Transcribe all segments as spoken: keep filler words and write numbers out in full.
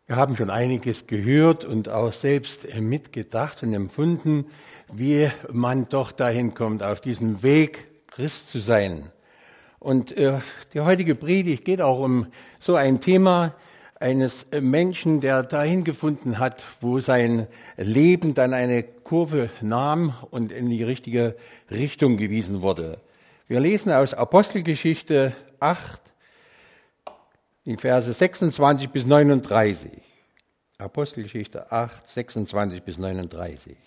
Wir haben schon einiges gehört und auch selbst mitgedacht und empfunden, wie man doch dahin kommt, auf diesem Weg Christ zu sein. Und äh, die heutige Predigt geht auch um so ein Thema eines Menschen, der dahin gefunden hat, wo sein Leben dann eine Kurve nahm und in die richtige Richtung gewiesen wurde. Wir lesen aus Apostelgeschichte acht, die Verse sechsundzwanzig bis neununddreißig. Apostelgeschichte acht, sechsundzwanzig bis neununddreißig.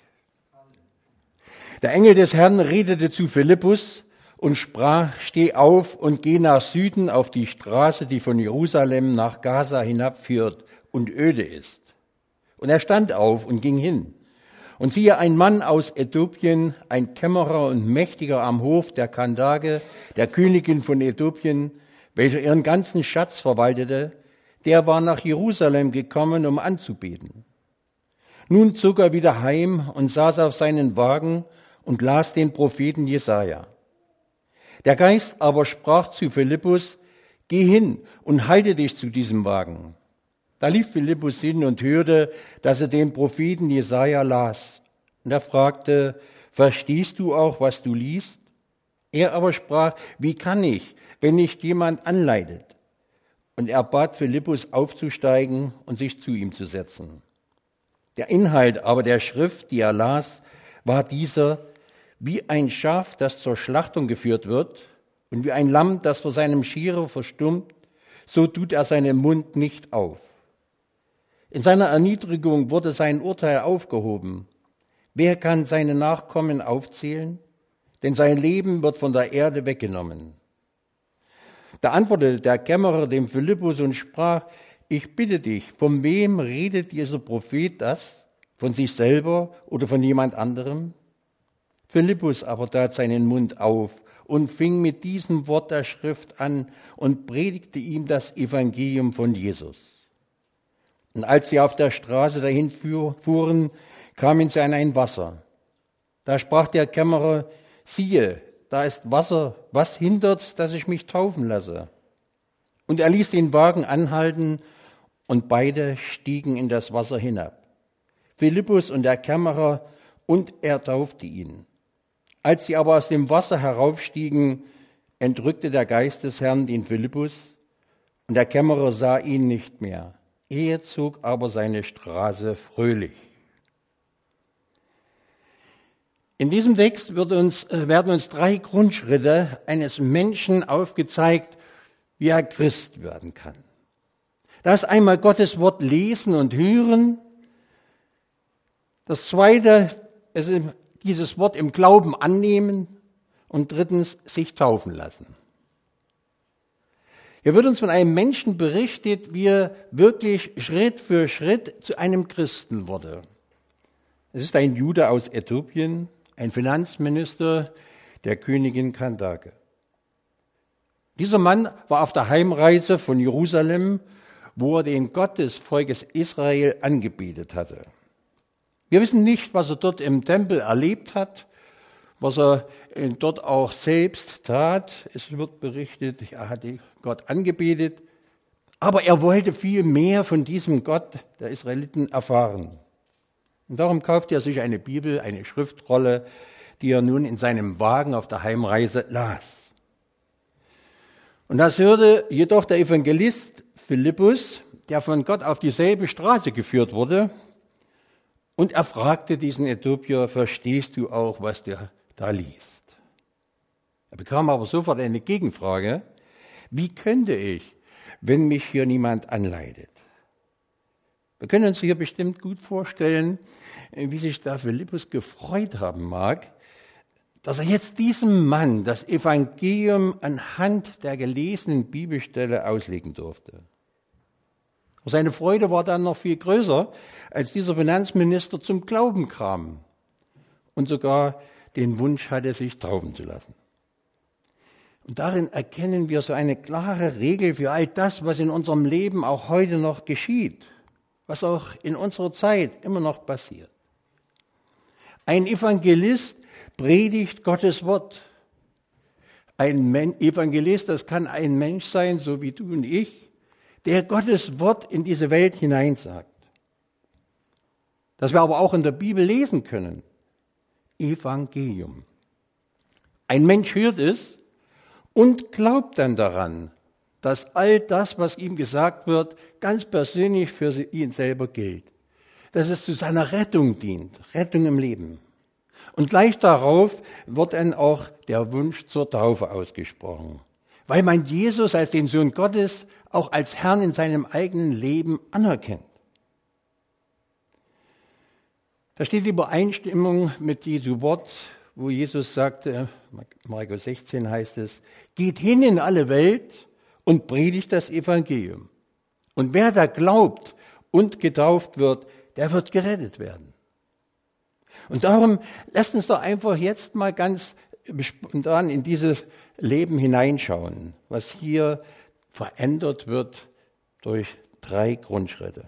Der Engel des Herrn redete zu Philippus und sprach: Steh auf und geh nach Süden auf die Straße, die von Jerusalem nach Gaza hinabführt und öde ist. Und er stand auf und ging hin. Und siehe, ein Mann aus Äthiopien, ein Kämmerer und Mächtiger am Hof der Kandake, der Königin von Äthiopien, welcher ihren ganzen Schatz verwaltete, der war nach Jerusalem gekommen, um anzubeten. Nun zog er wieder heim und saß auf seinen Wagen und las den Propheten Jesaja. Der Geist aber sprach zu Philippus: Geh hin und halte dich zu diesem Wagen. Da lief Philippus hin und hörte, dass er den Propheten Jesaja las. Und er fragte: Verstehst du auch, was du liest? Er aber sprach: Wie kann ich, wenn nicht jemand anleitet? Und er bat Philippus aufzusteigen und sich zu ihm zu setzen. Der Inhalt aber der Schrift, die er las, war dieser: Wie ein Schaf, das zur Schlachtung geführt wird, und wie ein Lamm, das vor seinem Schierer verstummt, so tut er seinen Mund nicht auf. In seiner Erniedrigung wurde sein Urteil aufgehoben. Wer kann seine Nachkommen aufzählen? Denn sein Leben wird von der Erde weggenommen. Da antwortete der Kämmerer dem Philippus und sprach: Ich bitte dich, von wem redet dieser Prophet das? Von sich selber oder von jemand anderem? Philippus aber tat seinen Mund auf und fing mit diesem Wort der Schrift an und predigte ihm das Evangelium von Jesus. Und als sie auf der Straße dahin fuhren, kamen sie an ein Wasser. Da sprach der Kämmerer: Siehe, da ist Wasser, was hindert's, dass ich mich taufen lasse? Und er ließ den Wagen anhalten, und beide stiegen in das Wasser hinab, Philippus und der Kämmerer, und er taufte ihn. Als sie aber aus dem Wasser heraufstiegen, entrückte der Geist des Herrn den Philippus, und der Kämmerer sah ihn nicht mehr. Er zog aber seine Straße fröhlich. In diesem Text wird uns, werden uns drei Grundschritte eines Menschen aufgezeigt, wie er Christ werden kann. Da ist einmal Gottes Wort lesen und hören. Das zweite ist dieses Wort im Glauben annehmen. Und drittens sich taufen lassen. Hier wird uns von einem Menschen berichtet, wie er wirklich Schritt für Schritt zu einem Christen wurde. Es ist ein Jude aus Äthiopien, ein Finanzminister der Königin Kandake. Dieser Mann war auf der Heimreise von Jerusalem, wo er den Gott des Volkes Israel angebetet hatte. Wir wissen nicht, was er dort im Tempel erlebt hat, was er dort auch selbst tat. Es wird berichtet, er hatte Gott angebetet, aber er wollte viel mehr von diesem Gott der Israeliten erfahren. Und darum kaufte er sich eine Bibel, eine Schriftrolle, die er nun in seinem Wagen auf der Heimreise las. Und das hörte jedoch der Evangelist Philippus, der von Gott auf dieselbe Straße geführt wurde. Und er fragte diesen Äthiopier: Verstehst du auch, was du da liest? Er bekam aber sofort eine Gegenfrage: Wie könnte ich, wenn mich hier niemand anleitet? Wir können uns hier bestimmt gut vorstellen, wie sich da Philippus gefreut haben mag, dass er jetzt diesem Mann das Evangelium anhand der gelesenen Bibelstelle auslegen durfte. Seine Freude war dann noch viel größer, als dieser Finanzminister zum Glauben kam und sogar den Wunsch hatte, sich taufen zu lassen. Und darin erkennen wir so eine klare Regel für all das, was in unserem Leben auch heute noch geschieht, was auch in unserer Zeit immer noch passiert. Ein Evangelist predigt Gottes Wort. Ein Evangelist, das kann ein Mensch sein, so wie du und ich, der Gottes Wort in diese Welt hineinsagt. Das wir aber auch in der Bibel lesen können. Evangelium. Ein Mensch hört es und glaubt dann daran, dass all das, was ihm gesagt wird, ganz persönlich für ihn selber gilt. Dass es zu seiner Rettung dient, Rettung im Leben. Und gleich darauf wird dann auch der Wunsch zur Taufe ausgesprochen, weil man Jesus als den Sohn Gottes auch als Herrn in seinem eigenen Leben anerkennt. Da steht die Übereinstimmung mit Jesu Wort, wo Jesus sagte, Markus sechzehn heißt es, geht hin in alle Welt und predigt das Evangelium. Und wer da glaubt und getauft wird, der wird gerettet werden. Und darum lasst uns doch einfach jetzt mal ganz spontan in dieses Leben hineinschauen, was hier verändert wird durch drei Grundschritte.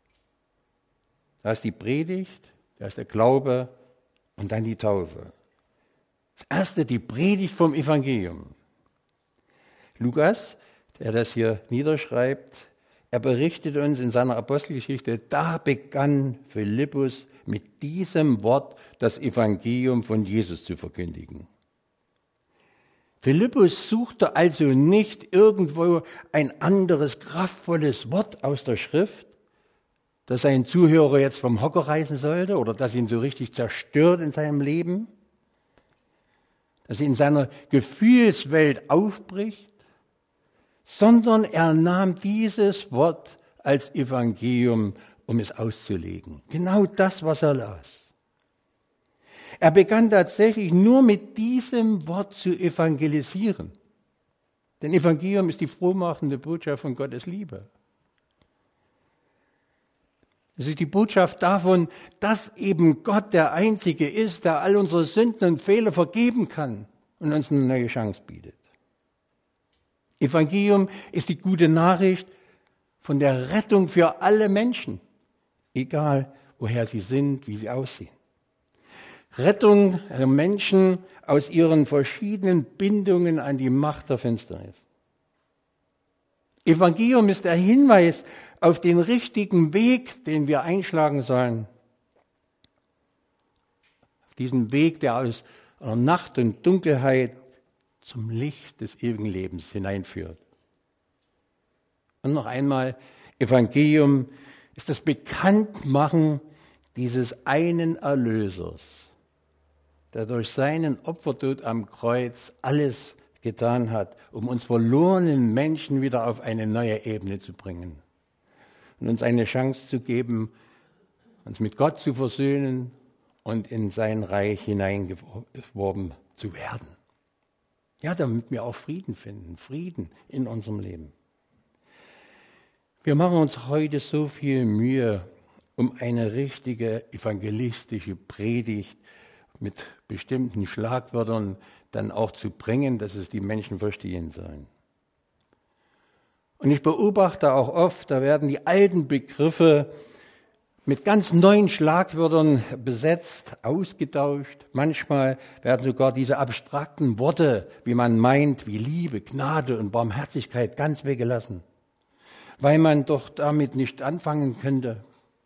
Da ist die Predigt, da ist der Glaube und dann die Taufe. Das erste, die Predigt vom Evangelium. Lukas, der das hier niederschreibt, er berichtet uns in seiner Apostelgeschichte, da begann Philippus mit diesem Wort das Evangelium von Jesus zu verkündigen. Philippus suchte also nicht irgendwo ein anderes, kraftvolles Wort aus der Schrift, das seinen Zuhörer jetzt vom Hocker reißen sollte oder das ihn so richtig zerstört in seinem Leben, das ihn in seiner Gefühlswelt aufbricht, sondern er nahm dieses Wort als Evangelium, um es auszulegen. Genau das, was er las. Er begann tatsächlich nur mit diesem Wort zu evangelisieren. Denn Evangelium ist die frohmachende Botschaft von Gottes Liebe. Es ist die Botschaft davon, dass eben Gott der Einzige ist, der all unsere Sünden und Fehler vergeben kann und uns eine neue Chance bietet. Evangelium ist die gute Nachricht von der Rettung für alle Menschen, egal woher sie sind, wie sie aussehen. Rettung der Menschen aus ihren verschiedenen Bindungen an die Macht der Finsternis. Evangelium ist der Hinweis auf den richtigen Weg, den wir einschlagen sollen. Auf diesen Weg, der aus Nacht und Dunkelheit zum Licht des ewigen Lebens hineinführt. Und noch einmal, Evangelium ist das Bekanntmachen dieses einen Erlösers, der durch seinen Opfertod am Kreuz alles getan hat, um uns verlorenen Menschen wieder auf eine neue Ebene zu bringen und uns eine Chance zu geben, uns mit Gott zu versöhnen und in sein Reich hineingeworben zu werden. Ja, damit wir auch Frieden finden, Frieden in unserem Leben. Wir machen uns heute so viel Mühe, um eine richtige evangelistische Predigt mit bestimmten Schlagwörtern dann auch zu bringen, dass es die Menschen verstehen sollen. Und ich beobachte auch oft, da werden die alten Begriffe mit ganz neuen Schlagwörtern besetzt, ausgetauscht. Manchmal werden sogar diese abstrakten Worte, wie man meint, wie Liebe, Gnade und Barmherzigkeit, ganz weggelassen, weil man doch damit nicht anfangen könnte.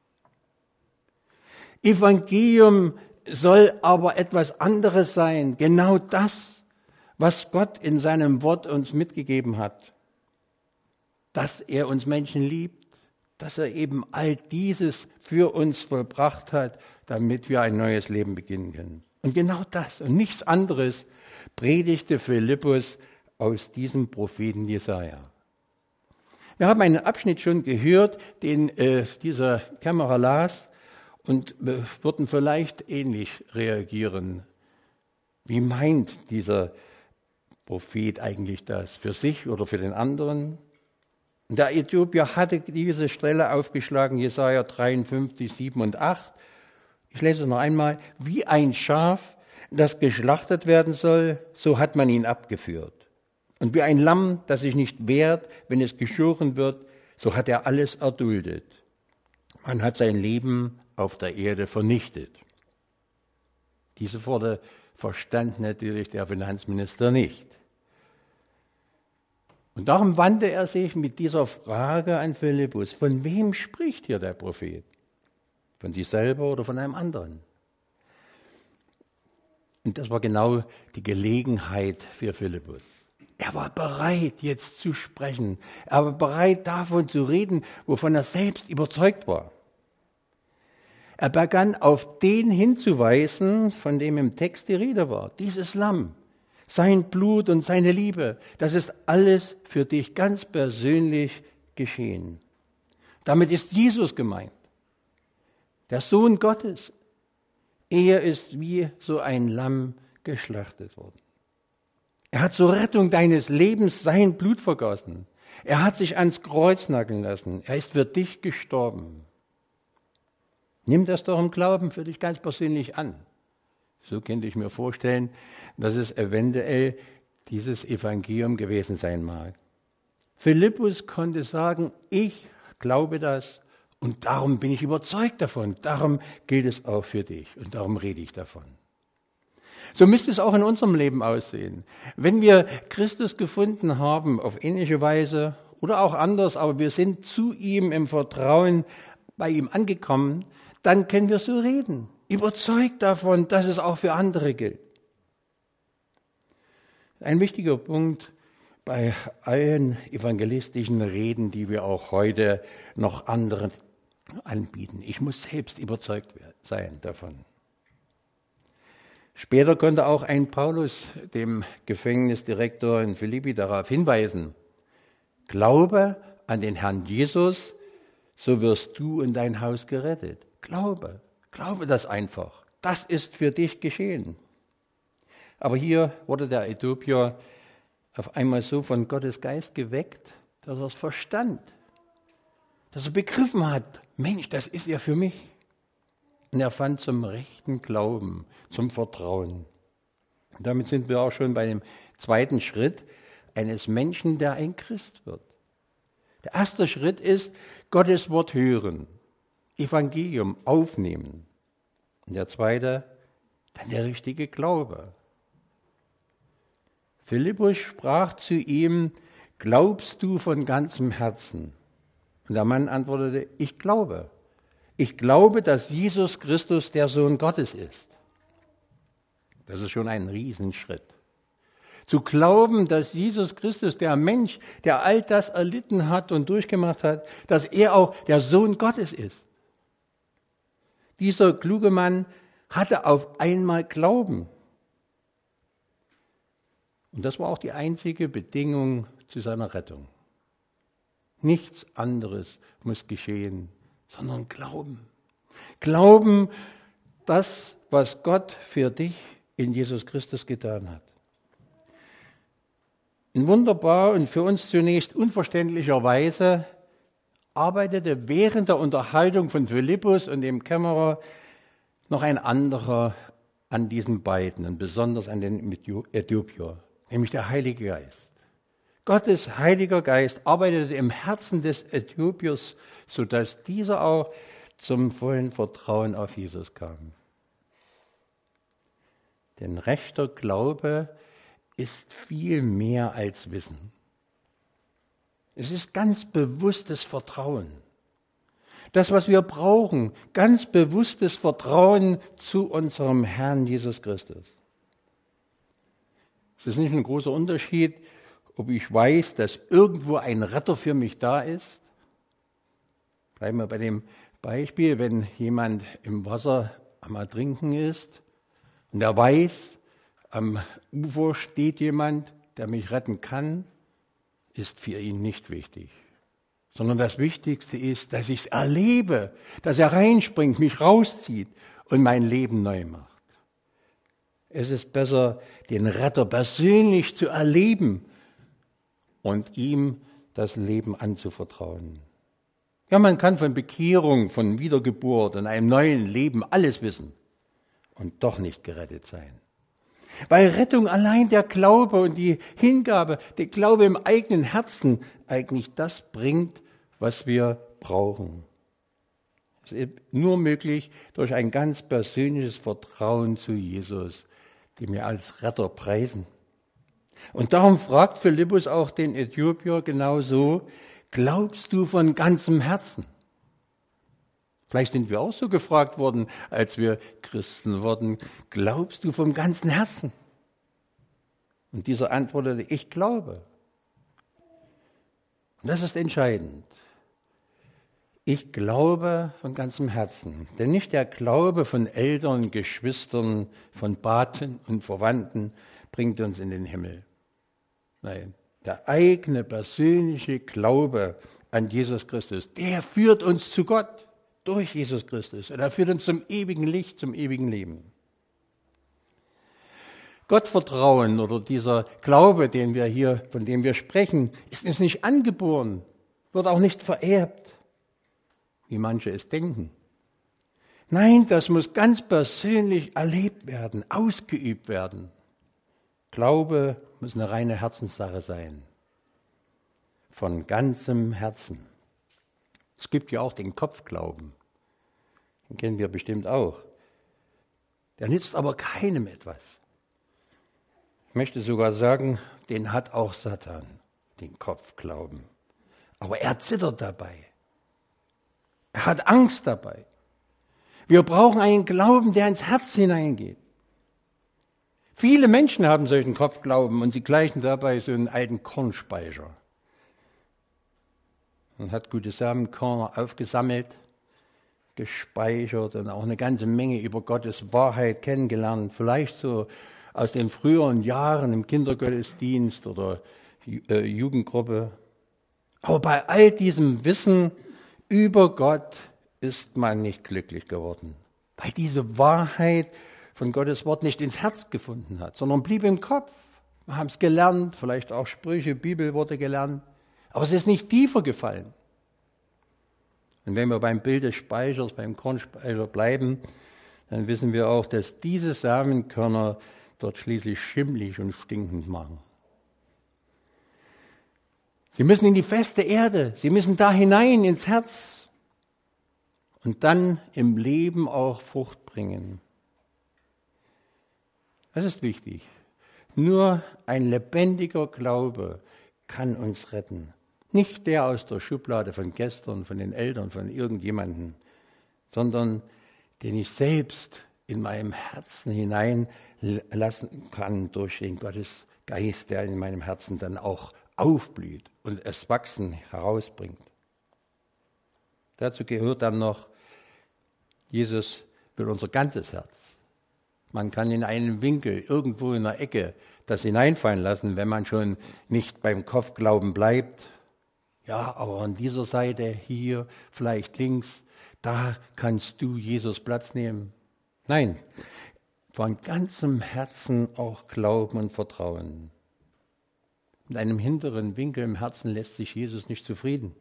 Evangelium soll aber etwas anderes sein, genau das, was Gott in seinem Wort uns mitgegeben hat, dass er uns Menschen liebt, dass er eben all dieses für uns vollbracht hat, damit wir ein neues Leben beginnen können. Und genau das und nichts anderes predigte Philippus aus diesem Propheten Jesaja. Wir haben einen Abschnitt schon gehört, den äh, dieser Kämmerer las und äh, würden vielleicht ähnlich reagieren. Wie meint dieser Prophet eigentlich das? Für sich oder für den anderen? Der Äthiopier hatte diese Stelle aufgeschlagen, Jesaja dreiundfünfzig, sieben und acht. Ich lese es noch einmal. Wie ein Schaf, das geschlachtet werden soll, so hat man ihn abgeführt. Und wie ein Lamm, das sich nicht wehrt, wenn es geschoren wird, so hat er alles erduldet. Man hat sein Leben auf der Erde vernichtet. Diese Worte verstand natürlich der Finanzminister nicht. Und darum wandte er sich mit dieser Frage an Philippus: Von wem spricht hier der Prophet? Von sich selber oder von einem anderen? Und das war genau die Gelegenheit für Philippus. Er war bereit, jetzt zu sprechen. Er war bereit, davon zu reden, wovon er selbst überzeugt war. Er begann auf den hinzuweisen, von dem im Text die Rede war. Dieses Lamm, sein Blut und seine Liebe, das ist alles für dich ganz persönlich geschehen. Damit ist Jesus gemeint, der Sohn Gottes. Er ist wie so ein Lamm geschlachtet worden. Er hat zur Rettung deines Lebens sein Blut vergossen. Er hat sich ans Kreuz nageln lassen. Er ist für dich gestorben. Nimm das doch im Glauben für dich ganz persönlich an. So könnte ich mir vorstellen, dass es eventuell dieses Evangelium gewesen sein mag. Philippus konnte sagen, ich glaube das und darum bin ich überzeugt davon. Darum gilt es auch für dich und darum rede ich davon. So müsste es auch in unserem Leben aussehen. Wenn wir Christus gefunden haben, auf ähnliche Weise oder auch anders, aber wir sind zu ihm im Vertrauen bei ihm angekommen, dann können wir so reden, überzeugt davon, dass es auch für andere gilt. Ein wichtiger Punkt bei allen evangelistischen Reden, die wir auch heute noch anderen anbieten. Ich muss selbst überzeugt sein davon. Später konnte auch ein Paulus dem Gefängnisdirektor in Philippi darauf hinweisen: Glaube an den Herrn Jesus, so wirst du und dein Haus gerettet. Glaube, glaube das einfach. Das ist für dich geschehen. Aber hier wurde der Äthiopier auf einmal so von Gottes Geist geweckt, dass er es verstand, dass er begriffen hat: Mensch, das ist ja für mich. Und er fand zum rechten Glauben, zum Vertrauen. Und damit sind wir auch schon bei dem zweiten Schritt eines Menschen, der ein Christ wird. Der erste Schritt ist, Gottes Wort hören, Evangelium aufnehmen. Und der zweite, dann der richtige Glaube. Philippus sprach zu ihm: Glaubst du von ganzem Herzen? Und der Mann antwortete: Ich glaube. Ich glaube, dass Jesus Christus der Sohn Gottes ist. Das ist schon ein Riesenschritt. Zu glauben, dass Jesus Christus, der Mensch, der all das erlitten hat und durchgemacht hat, dass er auch der Sohn Gottes ist. Dieser kluge Mann hatte auf einmal Glauben. Und das war auch die einzige Bedingung zu seiner Rettung. Nichts anderes muss geschehen, sondern Glauben. Glauben, das, was Gott für dich in Jesus Christus getan hat. In wunderbar und für uns zunächst unverständlicher Weise arbeitete während der Unterhaltung von Philippus und dem Kämmerer noch ein anderer an diesen beiden und besonders an den Äthiopier, nämlich der Heilige Geist. Gottes Heiliger Geist arbeitete im Herzen des Äthiopiers, sodass dieser auch zum vollen Vertrauen auf Jesus kam. Denn rechter Glaube ist viel mehr als Wissen. Es ist ganz bewusstes Vertrauen. Das, was wir brauchen, ganz bewusstes Vertrauen zu unserem Herrn Jesus Christus. Es ist nicht ein großer Unterschied, ob ich weiß, dass irgendwo ein Retter für mich da ist. Bleiben wir bei dem Beispiel, wenn jemand im Wasser am Ertrinken ist und er weiß, am Ufer steht jemand, der mich retten kann, ist für ihn nicht wichtig. Sondern das Wichtigste ist, dass ich es erlebe, dass er reinspringt, mich rauszieht und mein Leben neu macht. Es ist besser, den Retter persönlich zu erleben und ihm das Leben anzuvertrauen. Ja, man kann von Bekehrung, von Wiedergeburt und einem neuen Leben alles wissen und doch nicht gerettet sein. Weil Rettung allein der Glaube und die Hingabe, der Glaube im eigenen Herzen eigentlich das bringt, was wir brauchen. Es ist nur möglich durch ein ganz persönliches Vertrauen zu Jesus, den wir als Retter preisen. Und darum fragt Philippus auch den Äthiopier genauso, glaubst du von ganzem Herzen? Vielleicht sind wir auch so gefragt worden, als wir Christen wurden, glaubst du vom ganzen Herzen? Und dieser antwortete, ich glaube. Und das ist entscheidend. Ich glaube von ganzem Herzen. Denn nicht der Glaube von Eltern, Geschwistern, von Paten und Verwandten bringt uns in den Himmel. Nein, der eigene persönliche Glaube an Jesus Christus, der führt uns zu Gott durch Jesus Christus. Und er führt uns zum ewigen Licht, zum ewigen Leben. Gottvertrauen oder dieser Glaube, den wir hier, von dem wir sprechen, ist uns nicht angeboren, wird auch nicht vererbt, wie manche es denken. Nein, das muss ganz persönlich erlebt werden, ausgeübt werden. Glaube muss eine reine Herzenssache sein. Von ganzem Herzen. Es gibt ja auch den Kopfglauben. Den kennen wir bestimmt auch. Der nützt aber keinem etwas. Ich möchte sogar sagen, den hat auch Satan, den Kopfglauben. Aber er zittert dabei. Er hat Angst dabei. Wir brauchen einen Glauben, der ins Herz hineingeht. Viele Menschen haben solchen Kopfglauben und sie gleichen dabei so einen alten Kornspeicher. Man hat gute Samenkörner aufgesammelt, gespeichert und auch eine ganze Menge über Gottes Wahrheit kennengelernt. Vielleicht so aus den früheren Jahren im Kindergottesdienst oder äh, Jugendgruppe. Aber bei all diesem Wissen über Gott ist man nicht glücklich geworden, weil diese Wahrheit von Gottes Wort nicht ins Herz gefunden hat, sondern blieb im Kopf. Wir haben es gelernt, vielleicht auch Sprüche, Bibelworte gelernt, aber es ist nicht tiefer gefallen. Und wenn wir beim Bild des Speichers, beim Kornspeicher bleiben, dann wissen wir auch, dass diese Samenkörner dort schließlich schimmlig und stinkend machen. Sie müssen in die feste Erde, sie müssen da hinein ins Herz und dann im Leben auch Frucht bringen. Das ist wichtig. Nur ein lebendiger Glaube kann uns retten. Nicht der aus der Schublade von gestern, von den Eltern, von irgendjemandem, sondern den ich selbst in meinem Herzen hineinlassen kann durch den Gottesgeist, der in meinem Herzen dann auch aufblüht und es Wachsen herausbringt. Dazu gehört dann noch, Jesus will unser ganzes Herz. Man kann in einen Winkel, irgendwo in der Ecke, das hineinfallen lassen, wenn man schon nicht beim Kopfglauben bleibt. Ja, aber an dieser Seite, hier, vielleicht links, da kannst du Jesus Platz nehmen. Nein, von ganzem Herzen auch glauben und vertrauen. Mit einem hinteren Winkel im Herzen lässt sich Jesus nicht zufrieden.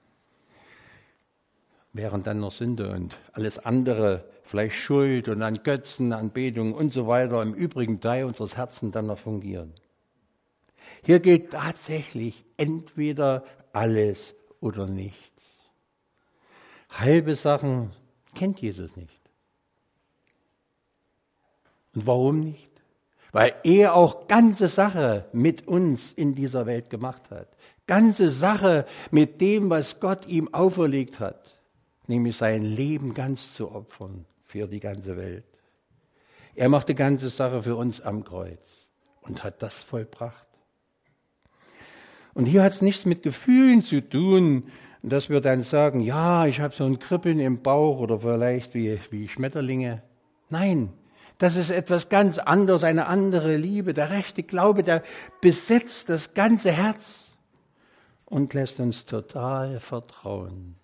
Wären dann noch Sünde und alles andere, vielleicht Schuld und an Götzen, Anbetung und so weiter, im übrigen Teil unseres Herzens dann noch fungieren. Hier gilt tatsächlich entweder alles oder nichts. Halbe Sachen kennt Jesus nicht. Und warum nicht? Weil er auch ganze Sache mit uns in dieser Welt gemacht hat. Ganze Sache mit dem, was Gott ihm auferlegt hat. Nämlich sein Leben ganz zu opfern für die ganze Welt. Er machte ganze Sache für uns am Kreuz und hat das vollbracht. Und hier hat es nichts mit Gefühlen zu tun, dass wir dann sagen, ja, ich habe so ein Kribbeln im Bauch oder vielleicht wie, wie Schmetterlinge. Nein, das ist etwas ganz anderes, eine andere Liebe. Der rechte Glaube, der besetzt das ganze Herz und lässt uns total vertrauen.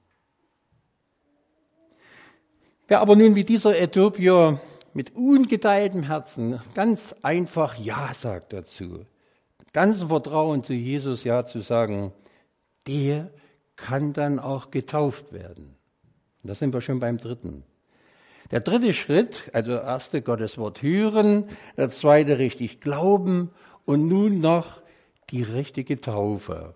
Wer aber nun wie dieser Äthiopier mit ungeteiltem Herzen ganz einfach Ja sagt dazu, mit ganzem Vertrauen zu Jesus Ja zu sagen, der kann dann auch getauft werden. Und da sind wir schon beim dritten. Der dritte Schritt, also erste Gottes Wort hören, der zweite richtig glauben und nun noch die richtige Taufe.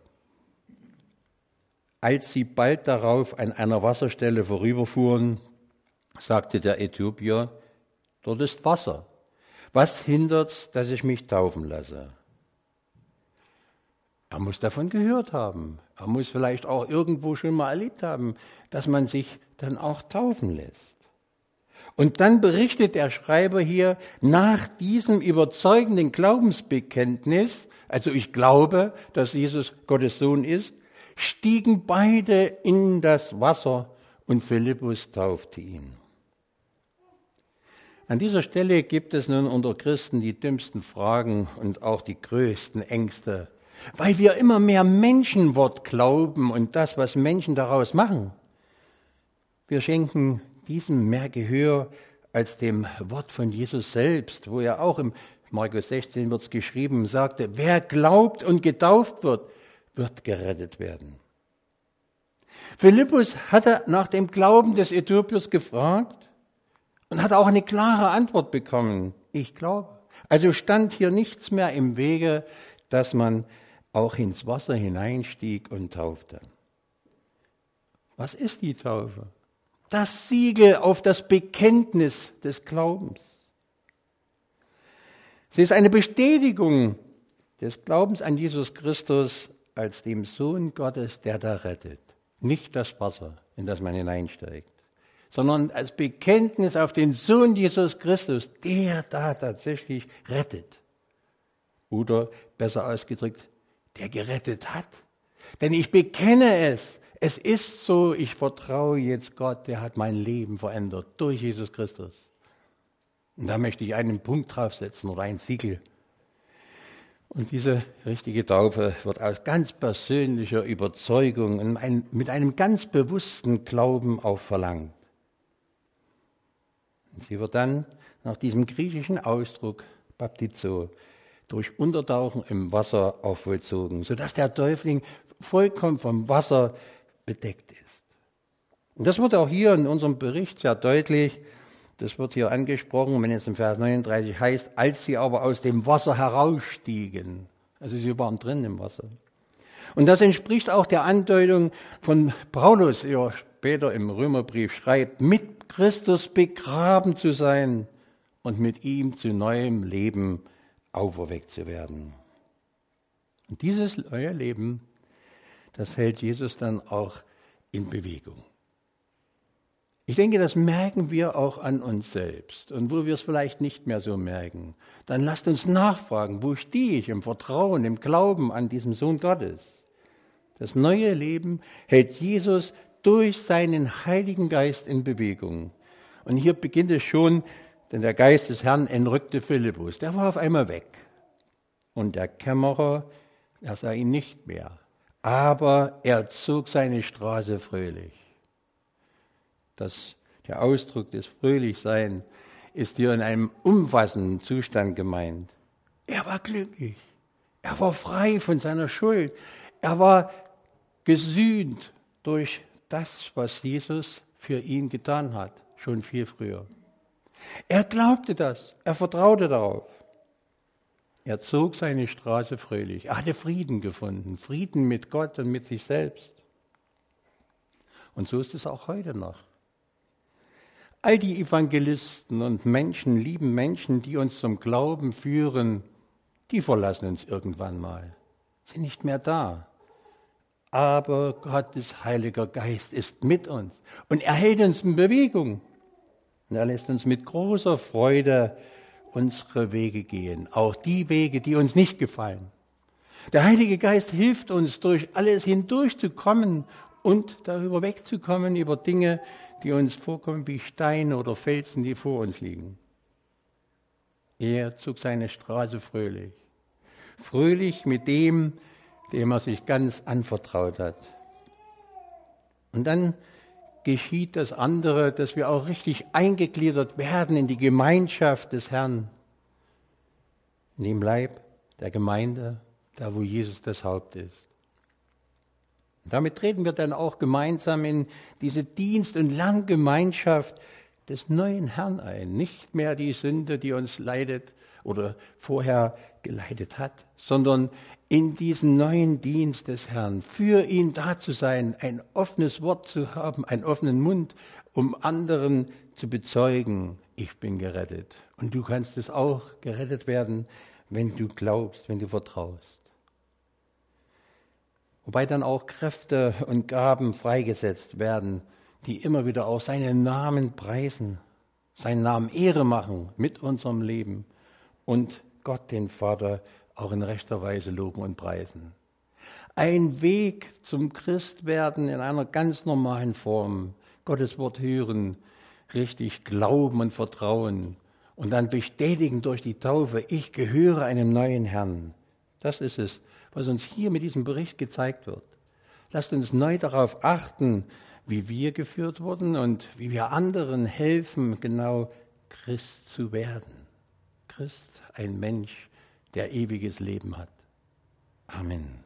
Als sie bald darauf an einer Wasserstelle vorüberfuhren, sagte der Äthiopier, dort ist Wasser. Was hindert's, dass ich mich taufen lasse? Er muss davon gehört haben. Er muss vielleicht auch irgendwo schon mal erlebt haben, dass man sich dann auch taufen lässt. Und dann berichtet der Schreiber hier, nach diesem überzeugenden Glaubensbekenntnis, also ich glaube, dass Jesus Gottes Sohn ist, stiegen beide in das Wasser und Philippus taufte ihn. An dieser Stelle gibt es nun unter Christen die dümmsten Fragen und auch die größten Ängste, weil wir immer mehr Menschenwort glauben und das, was Menschen daraus machen. Wir schenken diesem mehr Gehör als dem Wort von Jesus selbst, wo er auch im Markus sechzehn wird es geschrieben, sagte, wer glaubt und getauft wird, wird gerettet werden. Philippus hatte nach dem Glauben des Äthiopiers gefragt und hat auch eine klare Antwort bekommen. Ich glaube. Also stand hier nichts mehr im Wege, dass man auch ins Wasser hineinstieg und taufte. Was ist die Taufe? Das Siegel auf das Bekenntnis des Glaubens. Sie ist eine Bestätigung des Glaubens an Jesus Christus als dem Sohn Gottes, der da rettet. Nicht das Wasser, in das man hineinsteigt, sondern als Bekenntnis auf den Sohn Jesus Christus, der da tatsächlich rettet. Oder besser ausgedrückt, der gerettet hat. Denn ich bekenne es. Es ist so, ich vertraue jetzt Gott, der hat mein Leben verändert durch Jesus Christus. Und da möchte ich einen Punkt draufsetzen oder ein Siegel. Und diese richtige Taufe wird aus ganz persönlicher Überzeugung und mit einem ganz bewussten Glauben auch verlangt. Und sie wird dann nach diesem griechischen Ausdruck Baptizo durch Untertauchen im Wasser auch vollzogen, sodass der Täufling vollkommen vom Wasser bedeckt ist. Und das wird auch hier in unserem Bericht sehr deutlich. Das wird hier angesprochen, wenn es im Vers neununddreißig heißt, als sie aber aus dem Wasser herausstiegen. Also sie waren drin im Wasser. Und das entspricht auch der Andeutung von Paulus, der später im Römerbrief schreibt, mit Christus begraben zu sein und mit ihm zu neuem Leben auferweckt zu werden. Und dieses neue Leben, das hält Jesus dann auch in Bewegung. Ich denke, das merken wir auch an uns selbst. Und wo wir es vielleicht nicht mehr so merken, dann lasst uns nachfragen, wo stehe ich im Vertrauen, im Glauben an diesen Sohn Gottes? Das neue Leben hält Jesus durch seinen Heiligen Geist in Bewegung. Und hier beginnt es schon, denn der Geist des Herrn entrückte Philippus. Der war auf einmal weg. Und der Kämmerer, er sah ihn nicht mehr. Aber er zog seine Straße fröhlich. Das, der Ausdruck des Fröhlichsein ist hier in einem umfassenden Zustand gemeint. Er war glücklich. Er war frei von seiner Schuld. Er war gesühnt durch das, was Jesus für ihn getan hat, schon viel früher. Er glaubte das. Er vertraute darauf. Er zog seine Straße fröhlich. Er hatte Frieden gefunden. Frieden mit Gott und mit sich selbst. Und so ist es auch heute noch. All die Evangelisten und Menschen, lieben Menschen, die uns zum Glauben führen, die verlassen uns irgendwann mal, sind nicht mehr da. Aber Gottes Heiliger Geist ist mit uns und er hält uns in Bewegung. Und er lässt uns mit großer Freude unsere Wege gehen, auch die Wege, die uns nicht gefallen. Der Heilige Geist hilft uns, durch alles hindurchzukommen und darüber wegzukommen, über Dinge, die uns vorkommen wie Steine oder Felsen, die vor uns liegen. Er zog seine Straße fröhlich. Fröhlich mit dem, dem er sich ganz anvertraut hat. Und dann geschieht das andere, dass wir auch richtig eingegliedert werden in die Gemeinschaft des Herrn, in dem Leib der Gemeinde, da wo Jesus das Haupt ist. Damit treten wir dann auch gemeinsam in diese Dienst- und Lerngemeinschaft des neuen Herrn ein. Nicht mehr die Sünde, die uns leidet oder vorher geleitet hat, sondern in diesen neuen Dienst des Herrn, für ihn da zu sein, ein offenes Wort zu haben, einen offenen Mund, um anderen zu bezeugen, ich bin gerettet. Und du kannst es auch gerettet werden, wenn du glaubst, wenn du vertraust. Wobei dann auch Kräfte und Gaben freigesetzt werden, die immer wieder auch seinen Namen preisen, seinen Namen Ehre machen mit unserem Leben und Gott, den Vater, auch in rechter Weise loben und preisen. Ein Weg zum Christwerden in einer ganz normalen Form. Gottes Wort hören, richtig glauben und vertrauen und dann bestätigen durch die Taufe, ich gehöre einem neuen Herrn. Das ist es, was uns hier mit diesem Bericht gezeigt wird. Lasst uns neu darauf achten, wie wir geführt wurden und wie wir anderen helfen, genau Christ zu werden. Christ, ein Mensch, der ewiges Leben hat. Amen.